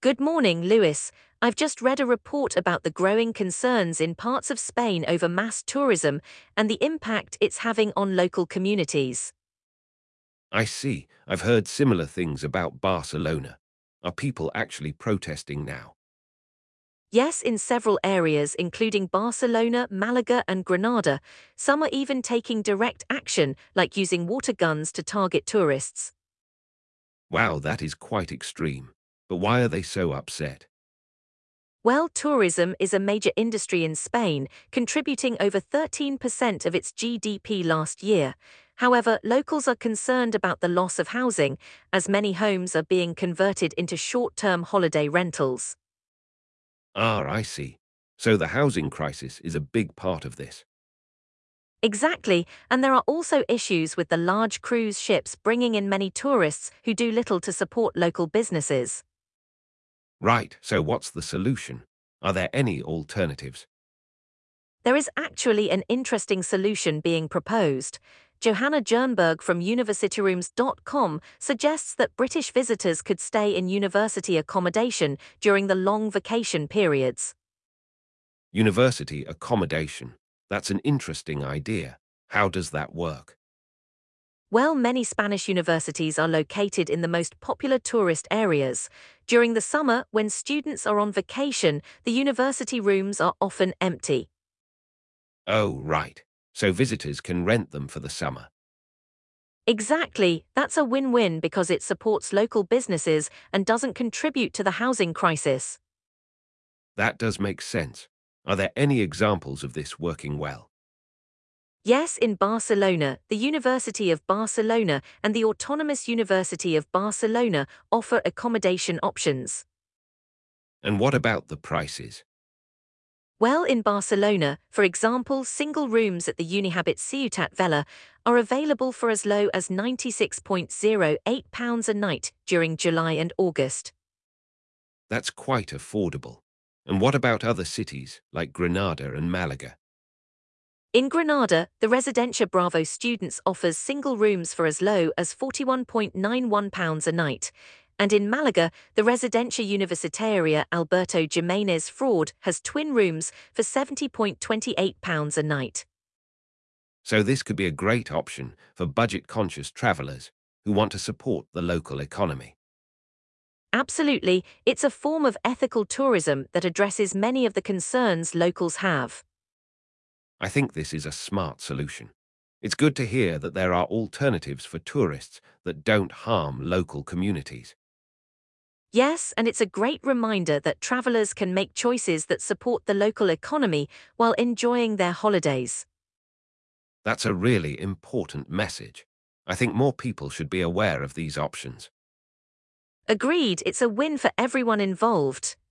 Good morning, Lewis. I've just read a report about the growing concerns in parts of Spain over mass tourism and the impact it's having on local communities. I see. I've heard similar things about Barcelona. Are people actually protesting now? Yes, in several areas, including Barcelona, Malaga, and Granada, some are even taking direct action, like using water guns to target tourists. Wow, that is quite extreme. But why are they so upset? Well, tourism is a major industry in Spain, contributing over 13% of its GDP last year. However, locals are concerned about the loss of housing, as many homes are being converted into short-term holiday rentals. Ah, I see. So the housing crisis is a big part of this. Exactly, and there are also issues with the large cruise ships bringing in many tourists who do little to support local businesses. Right, so what's the solution? Are there any alternatives? There is actually an interesting solution being proposed. Johanna Jernberg from universityrooms.com suggests that British visitors could stay in university accommodation during the long vacation periods. University accommodation. That's an interesting idea. How does that work? Well, many Spanish universities are located in the most popular tourist areas. During the summer, when students are on vacation, the university rooms are often empty. Oh, right. So visitors can rent them for the summer. Exactly, that's a win-win because it supports local businesses and doesn't contribute to the housing crisis. That does make sense. Are there any examples of this working well? Yes, in Barcelona, the University of Barcelona and the Autonomous University of Barcelona offer accommodation options. And what about the prices? Well, in Barcelona, for example, single rooms at the Unihabit Ciutat Vella are available for as low as £96.08 a night during July and August. That's quite affordable. And what about other cities like Granada and Malaga? In Granada, the Residencia Bravo Students offers single rooms for as low as £41.91 a night. And in Malaga, the Residencia Universitaria Alberto Jimenez Fraud has twin rooms for £70.28 a night. So this could be a great option for budget-conscious travelers who want to support the local economy. Absolutely, it's a form of ethical tourism that addresses many of the concerns locals have. I think this is a smart solution. It's good to hear that there are alternatives for tourists that don't harm local communities. Yes, and it's a great reminder that travelers can make choices that support the local economy while enjoying their holidays. That's a really important message. I think more people should be aware of these options. Agreed, it's a win for everyone involved.